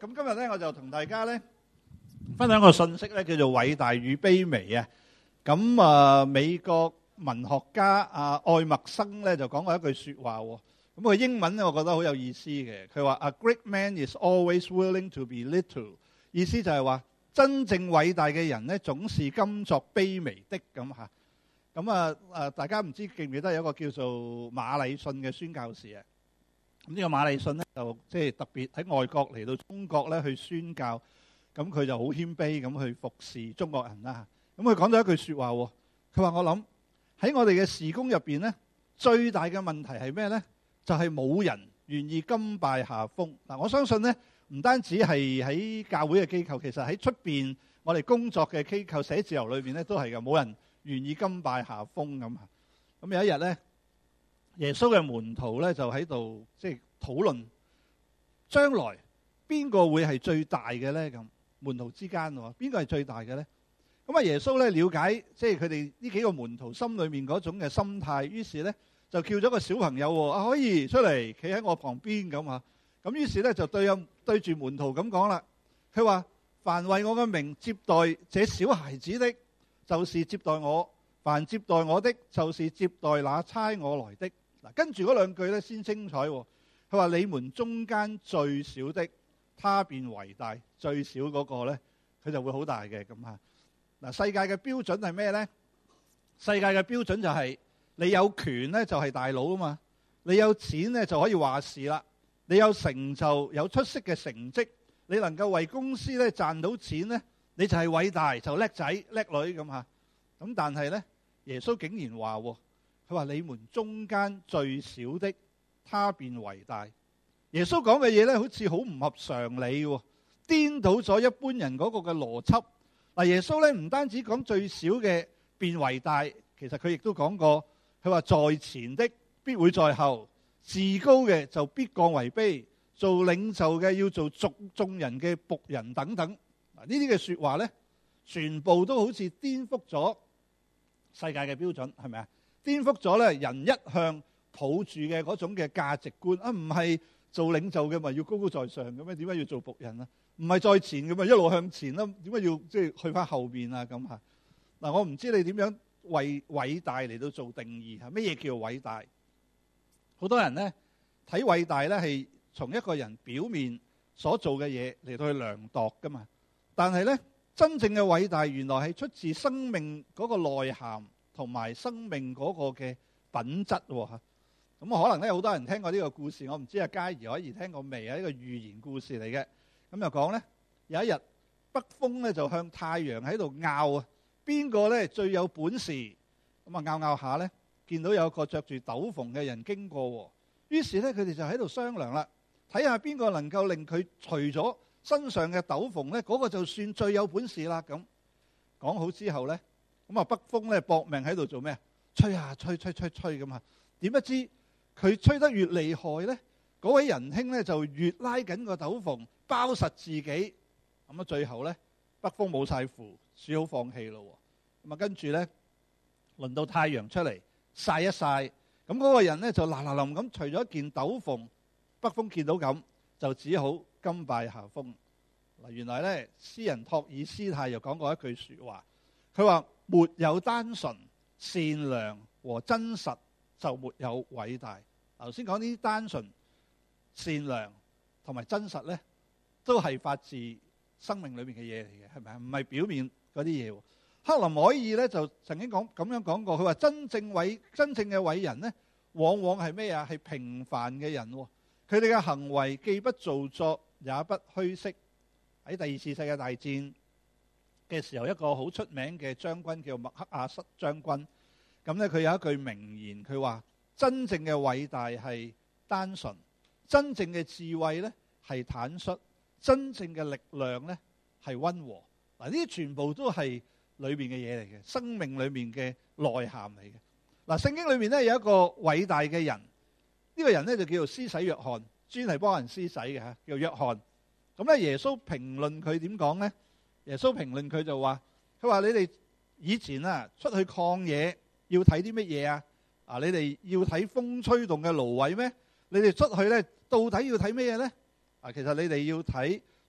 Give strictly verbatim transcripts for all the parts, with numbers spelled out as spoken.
咁今日咧我就同大家咧分享個信息咧，叫做偉大與卑微啊。咁啊，美國文學家啊愛默生咧就講過一句説話喎。咁佢英文咧，我覺得好有意思嘅。佢話：A great man is always willing to be little。意思就係話，真正偉大嘅人咧，總是甘作卑微的咁嚇。咁啊誒，大家唔知記唔記得有一個叫做馬禮遜嘅宣教士啊？咁呢個馬禮遜咧，就即係特別喺外國嚟到中國咧去宣教。咁佢就好謙卑咁去服侍中國人啦。咁佢講咗一句説話喎。佢話：我諗喺我哋嘅事工入邊咧，最大嘅問題係咩咧？就係冇人願意甘拜下風。嗱，我相信咧，唔單止係喺教會嘅機構，其實喺出邊我哋工作嘅機構、寫字樓裏邊咧都係嘅，冇人願意甘拜下風咁。咁有一日咧，耶穌嘅門徒咧就喺度即係討論將來邊個會係最大嘅咧？咁門徒之間喎，邊個係最大嘅咧？咁啊，耶穌咧了解即係佢哋呢幾個門徒心裏面嗰種嘅心態，於是咧就叫咗個小朋友喎，啊可以出嚟企喺我旁邊咁啊。咁於是咧就對有對住門徒咁講啦。佢話：凡為我嘅名接待這小孩子的，就是接待我；凡接待我的，就是接待那差我來的。嗱，跟住嗰兩句咧先精彩喎。佢話：你們中間最小的，他便為大；最小嗰個咧，佢就會好大嘅咁嚇。嗱，世界嘅標準係咩咧？世界嘅標準就係你有權咧就係大佬啊嘛，你有錢咧就可以話事啦，你有成就有出色嘅成績，你能夠為公司咧賺到錢咧，你就係偉大，就叻仔叻女咁嚇。咁但係咧，耶穌竟然話喎，佢話你們中間最小的，他便為大。耶穌講嘅嘢咧，好似好唔合常理喎，顛倒咗一般人嗰個嘅邏輯。嗱，耶穌咧唔單止講最小嘅變為大，其實佢亦都講過，佢話在前的必會在後，自高嘅就必降為卑，做領袖嘅要做眾眾人嘅僕人等等。嗱，呢啲嘅説話咧，全部都好似顛覆咗世界嘅標準，係咪啊？顛覆咗咧人一向抱住嘅嗰種嘅價值觀啊，唔係做領袖嘅咪要高高在上嘅咩？點解要做僕人啊？唔係在前嘅嘛，一路向前啦。點解要即係去翻後邊啊？咁嚇嗱，我唔知你點樣為偉大嚟到做定義嚇？咩嘢叫偉大？好多人咧睇偉大咧係從一個人表面所做嘅嘢嚟到去量度噶嘛。但係咧真正嘅偉大原來係出自生命嗰個內涵同埋生命嗰個嘅品質喎嚇。咁可能咧好多人聽過呢個故事，我唔知阿嘉怡可以聽過未啊？呢個寓言故事嚟嘅。咁就講咧，有一日北風咧就向太陽喺度拗啊，邊個咧最有本事？咁啊拗拗下咧，見到有個着住斗篷嘅人經過，於是咧佢哋就喺度商量啦，睇下邊個能夠令佢除咗身上嘅斗篷咧，嗰個就算最有本事啦。咁講好之後咧，咁啊北風咧搏命喺度做咩？吹下吹吹吹吹咁啊！點不知佢吹得越厲害咧，嗰位仁兄咧就越拉緊個斗篷包實自己。咁啊最後咧北風冇晒符，只好放棄咯。咁啊跟住咧輪到太陽出嚟曬一曬，咁嗰個人咧就嗱嗱臨咁除咗一件斗篷，北風見到咁就只好甘拜下風。嗱，原來咧詩人托爾斯泰又講過一句説話，佢話沒有單純善良和真實就沒有偉大。頭先講啲單純善良同埋真實咧，都係發自生命裏面嘅嘢嚟嘅，係咪啊？唔係表面嗰啲嘢。克林凱爾咧就曾經講咁樣講過，佢話真正偉真正嘅偉人咧，往往係咩啊？係平凡嘅人。佢哋嘅行為既不造作，也不虛飾。喺第二次世界大戰嘅時候，一個好出名嘅將軍叫麥克阿瑟將軍。咁咧佢有一句名言，佢話真正嘅偉大係單純，真正嘅智慧咧係坦率，真正嘅力量咧係溫和。嗱，呢啲全部都係裏面嘅嘢嚟嘅，生命裏面嘅內涵嚟嘅。嗱，聖經裏面咧有一個偉大嘅人，呢、這個人咧就叫做施洗約翰，專係幫人施洗嘅嚇，叫約翰。咁咧耶穌評論佢點講咧？耶穌評論佢就話：佢話你哋以前啊出去曠野要睇啲乜嘢啊？啊，你哋要睇風吹動嘅蘆葦咩？你哋出去咧到底要睇乜嘢咧？啊，其實你哋要睇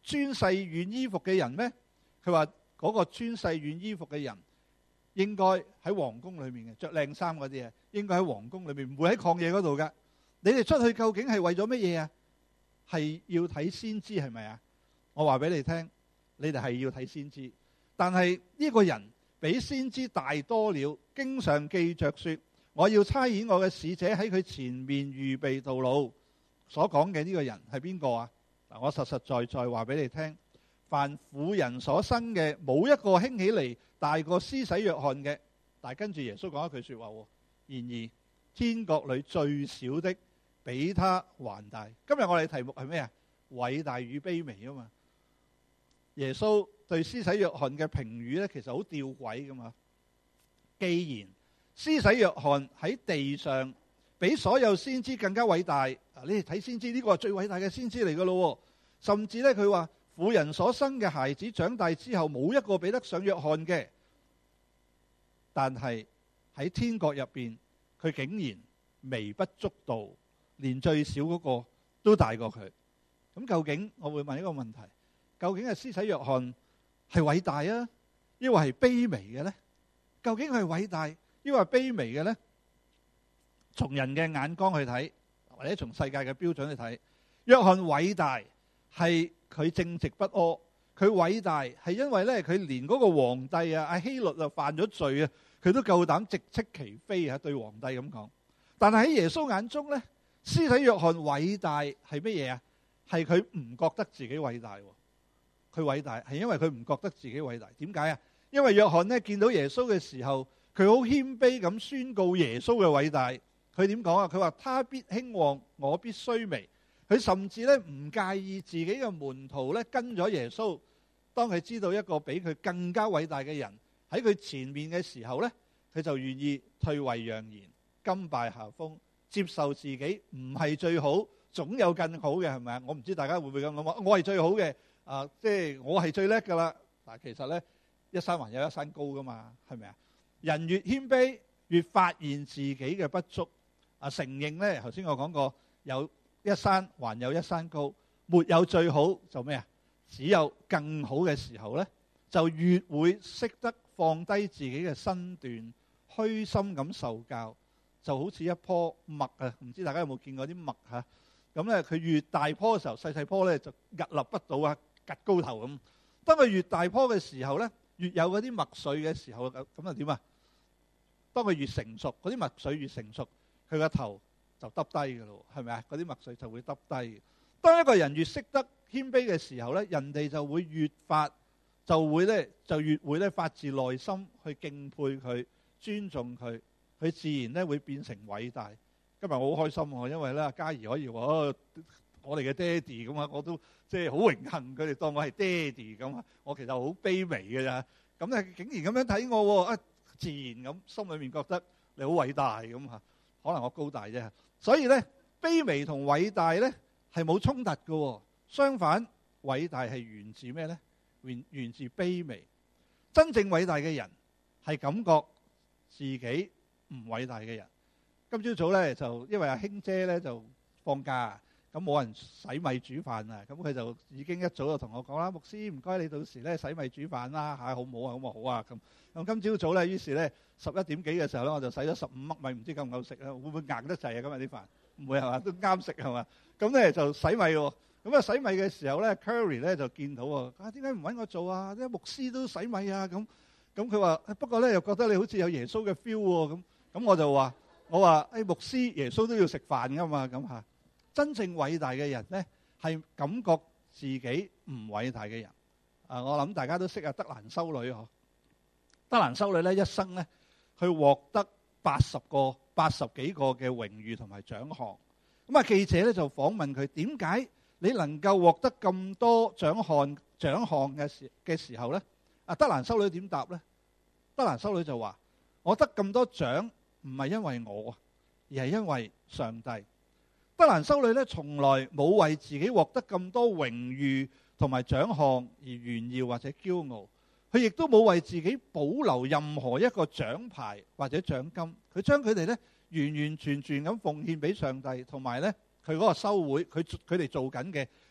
穿細軟衣服嘅人咩？佢話嗰個穿細軟衣服嘅人應該喺皇宮裏面嘅，着靚衫嗰啲啊，應該喺皇宮裏面，唔會喺曠野嗰度噶。你哋出去究竟係為咗乜嘢啊？係要睇先知係咪啊？我話俾你聽，你哋係要睇先知，但係呢個人比先知大多了，經常記着說，我要差遣我嘅使者喺佢前面預備道路。所講嘅呢個人係邊個啊？嗱，我實實在在話俾你聽，凡婦人所生嘅，冇一個興起嚟大過施洗約翰嘅。但係跟住耶穌講一句說話，然而天國裏最小的比他還大。今日我哋題目係咩啊？偉大與卑微啊嘛。耶穌對施洗約翰嘅評語咧，其實好吊詭噶嘛。既然施洗約翰喺地上比所有先知更加偉大，你哋睇先知呢個係最偉大嘅先知嚟噶咯。甚至咧佢話婦人所生嘅孩子長大之後冇一個比得上約翰嘅，但係喺天國入邊佢竟然微不足道，連最小嗰個都大過佢。咁究竟我會問一個問題，究竟係施洗約翰係偉大啊，抑或係卑微嘅呢？究竟係偉大抑或係卑微嘅呢？從人嘅眼光去睇，或者從世界嘅標準去睇，約翰偉大係佢正直不阿，佢偉大係因為咧佢連嗰個皇帝啊亞希律啊犯咗罪啊，佢都夠膽直斥其非啊，對皇帝咁講。但係喺耶穌眼中咧，施洗約翰偉大係乜嘢啊？係佢唔覺得自己偉大。佢偉大係因為佢唔覺得自己偉大。點解啊？因為約翰咧見到耶穌嘅時候，佢好謙卑咁宣告耶穌嘅偉大。佢點講啊？佢話他必興旺，我必衰微。佢甚至咧唔介意自己嘅門徒咧跟咗耶穌。當佢知道一個比佢更加偉大嘅人喺佢前面嘅時候咧，佢就願意退位讓賢，甘拜下風，接受自己唔係最好，總有更好嘅，係咪啊？我唔知大家會唔會咁諗話，我係最好嘅啊，即係我係最叻噶啦。但係其實咧，一山還有一山高噶嘛，係咪啊？人越謙卑，越發現自己嘅不足。啊，承認咧，頭先我講過，有一山還有一山高，沒有最好就咩啊？只有更好嘅時候咧，就越會識得放低自己嘅身段，虛心咁受教，就好似一棵麥啊！唔知大家有冇見過啲麥嚇？咁咧，佢越大棵嘅時候，細細棵咧就屹立不倒啊，趌高頭咁。當佢越大棵嘅時候咧，越有嗰啲麥穗嘅時候，咁咁啊點啊？當佢越成熟，嗰啲麥穗越成熟。佢個頭就耷低嘅咯，係咪啊？嗰啲麥穗就會耷低。當一個人越識得謙卑嘅時候咧，人哋就會越發就會咧就越會咧發自內心去敬佩佢、尊重佢，佢自然咧會變成偉大。今日我好開心喎，因為咧嘉怡可以話我哋嘅爹哋咁啊，我都即係好榮幸佢哋當我係爹哋咁啊。我其實好卑微嘅咋，咁咧竟然咁樣睇我啊，自然咁心裏面覺得你好偉大咁嚇。可能我高大啫，所以咧卑微同偉大咧係冇衝突嘅。相反，偉大係源自咩咧？源源自卑微。真正偉大嘅人係感覺自己唔偉大嘅人。今朝早咧就因為阿興姐咧就放假，咁冇人洗米煮飯啊，咁佢就已經一早就同我講啦，牧師唔該你到時咧洗米煮飯啦嚇，好唔好啊？咁啊好啊咁。咁今朝早咧，於是咧十一點幾嘅時候咧，我就洗咗十五粒米，唔知夠唔夠食啊？會唔會硬得滯啊？今日啲飯唔會係嘛？都啱食係嘛？咁咧就洗米喎。咁啊洗米嘅時候咧 ，Curry 咧就見到喎，啊點解唔揾我做啊？啲牧師都洗米啊咁。咁佢話不過咧又覺得你好似有耶穌嘅 feel 喎咁。咁我就話我話誒牧師耶穌都要食飯㗎嘛咁嚇。真正偉大嘅人咧係感覺自己唔偉大嘅人。啊，我諗大家都識啊德蘭修女嗬。德蘭修女咧一生咧去獲得八十個、八十幾個嘅榮譽同埋獎項。咁啊記者咧就訪問佢，點解你能夠獲得咁多獎項獎項嘅時嘅時候咧？啊德蘭修女點答咧？德蘭修女就話：我得咁多獎唔係因為我，而係因為上帝。德蘭修女咧從來冇為自己獲得咁多榮譽同埋獎項而炫耀或者驕傲。佢亦都冇為自己保留任何一個獎牌或者獎金，佢將佢哋咧完完全全咁奉獻俾上帝，同埋咧佢嗰個修會，佢佢哋做緊嘅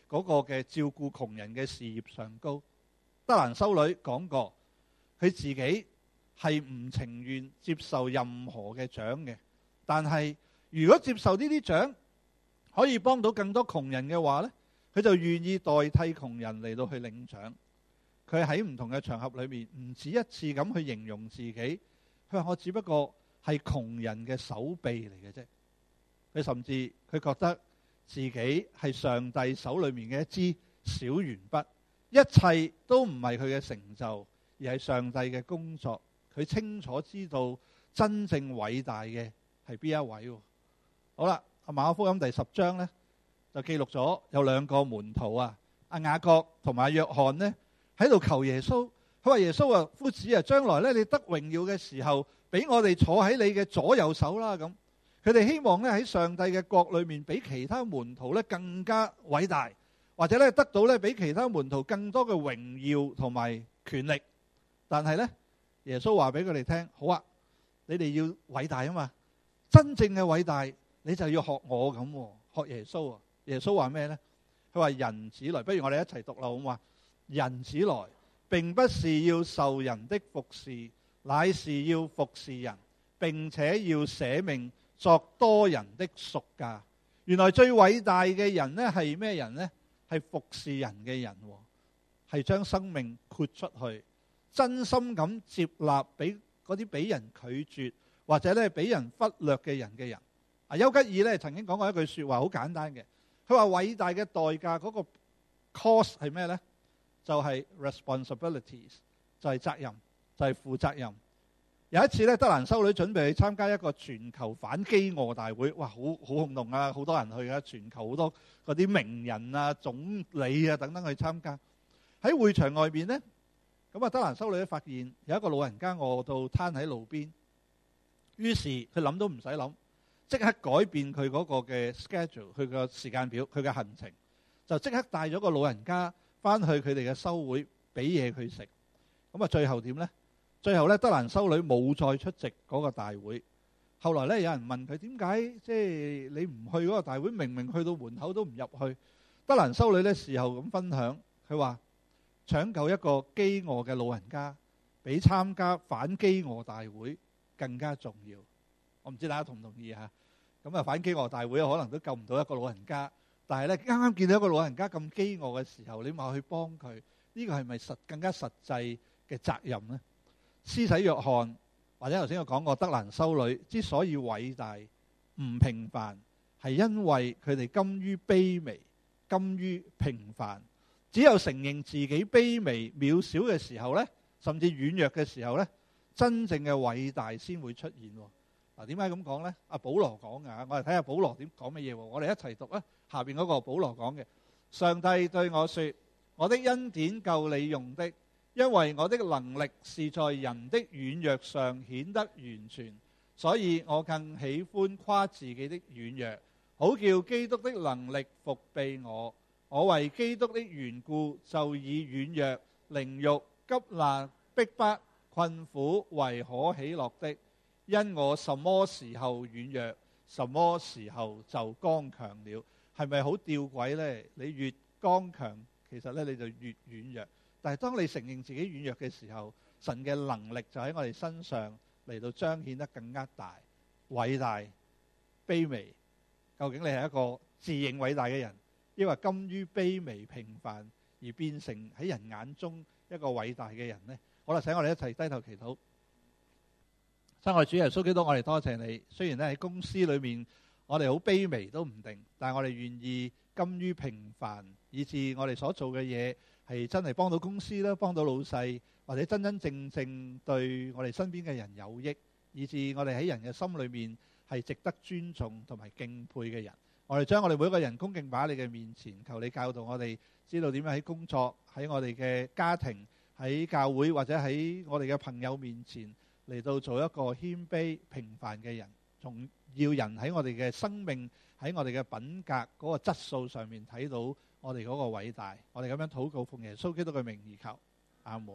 嗰個嘅照顧窮人嘅事業上高。德蘭修女講過，佢自己係唔情願接受任何嘅獎嘅，但係如果接受呢啲獎可以幫到更多窮人嘅話呢，佢就願意代替窮人嚟到去領獎。佢喺唔同嘅場合裏面唔止一次咁去形容自己，佢話我只不過係窮人嘅手臂嚟嘅啫。佢甚至佢覺得自己係上帝手裏面嘅一支小鉛筆，一切都唔係佢嘅成就，而係上帝嘅工作。佢清楚知道真正偉大嘅係邊一位。好啦，馬可福音第十章呢，就記錄咗有兩個門徒啊，阿雅各同埋約翰呢，喺度求耶穌。佢話耶穌啊，夫子啊，將來咧你得榮耀嘅時候，俾我哋坐喺你嘅左右手啦。咁佢哋希望咧喺上帝嘅國裏面，比其他門徒咧更加偉大，或者咧得到咧比其他門徒更多嘅榮耀同埋權力。但係咧，耶穌話俾佢哋聽，好啊，你哋要偉大啊嘛，真正嘅偉大，你就要學我咁，學耶穌啊。耶穌話咩呢？佢話人子來，不如我哋一齊讀啦，好嘛？人子來，並不是要受人的服侍，乃是要服侍人，並且要捨命作多人的贖價。原來最偉大嘅人呢係咩人呢？係服侍人嘅人，係將生命豁出去，真心咁接納俾嗰啲俾人拒絕或者咧俾人忽略嘅人嘅人。啊，丘吉爾咧曾經講過一句說話，好簡單嘅。佢話偉大嘅代價嗰個 cost 係咩呢？就係 responsibilities， 就係責任，就係負責任。有一次咧，德蘭修女準備去參加一個全球反飢餓大會，哇，好好轟動啊，好多人去啊，全球好多嗰啲名人啊、總理啊等等去參加。喺會場外邊呢，咁啊，德蘭修女發現有一個老人家餓到攤喺路邊，於是佢諗都唔使諗，即刻改變佢嗰個嘅 schedule， 佢個時間表，佢嘅行程，就即刻帶咗個老人家翻去佢哋嘅修會，俾嘢佢食。咁啊，最後點呢？最後咧，德蘭修女冇再出席嗰個大會。後來咧，有人問佢點解，即係你唔去嗰個大會，明明去到門口都唔入去。德蘭修女咧事後咁分享，佢話搶救一個飢餓嘅老人家，比參加反飢餓大會更加重要。我唔知大家同唔同意嚇？咁啊，反飢餓大會可能都救唔到一個老人家，但係咧啱啱見到一個老人家咁飢餓嘅時候，你咪去幫佢，呢個係咪實更加實際嘅責任呢？施洗約翰或者頭先我講過德蘭修女之所以偉大唔平凡，係因為佢哋甘於卑微，甘於平凡。只有承認自己卑微渺小嘅時候呢，甚至軟弱嘅時候呢，真正嘅偉大先會出現。嗱，點解咁講呢？阿保羅講㗎，我哋睇下保羅點講乜嘢。我哋一齊讀啊，下邊嗰個保羅講嘅：上帝對我說，我的恩典夠你用的，因為我的能力是在人的軟弱上顯得完全，所以我更喜歡誇自己的軟弱，好叫基督的能力覆庇我。我為基督的緣故，就以軟弱、凌辱、急難、逼迫、困苦為可喜樂的，因我什麼時候軟弱，什麼時候就剛強了。係咪好吊詭呢？你越剛強，其實咧你就越軟弱。但係當你承認自己軟弱嘅時候，神嘅能力就喺我哋身上嚟到彰顯得更加大、偉大、卑微。究竟你係一個自認偉大嘅人，抑或甘於卑微平凡而變成喺人眼中一個偉大嘅人呢？好啦，請我哋一齊低頭祈禱。親愛主耶穌基督，我哋多謝你。雖然咧喺公司裏面我哋好卑微都唔定，但係我哋願意甘於平凡，以致我哋所做嘅嘢係真係幫到公司啦，幫到老細，或者真真正正對我哋身邊嘅人有益，以致我哋喺人嘅心裏面係值得尊重同埋敬佩嘅人。我哋將我哋每一個人恭敬擺喺你嘅面前，求你教導我哋知道點樣喺工作、喺我哋嘅家庭、喺教會或者喺我哋嘅朋友面前嚟到做一個謙卑平凡嘅人，仲要人喺我哋嘅生命、喺我哋嘅品格嗰個質素上面睇到我哋嗰個偉大。我哋咁樣禱告，奉耶穌基督嘅名而求，阿門。